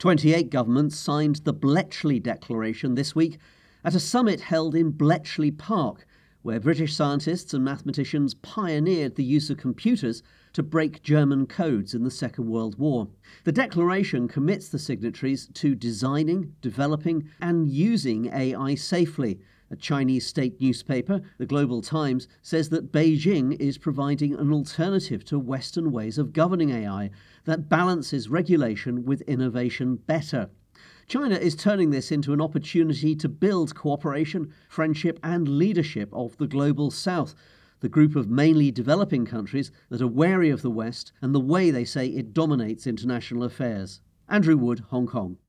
28 governments signed the Bletchley Declaration this week at a summit held in Bletchley Park, where British scientists and mathematicians pioneered the use of computers to break German codes in the Second World War. The declaration commits the signatories to designing, developing, and using AI safely. A Chinese state newspaper, the Global Times, says that Beijing is providing an alternative to Western ways of governing AI that balances regulation with innovation better. China is turning this into an opportunity to build cooperation, friendship, and leadership of the Global South, the group of mainly developing countries that are wary of the West and the way they say it dominates international affairs. Andrew Wood, Hong Kong.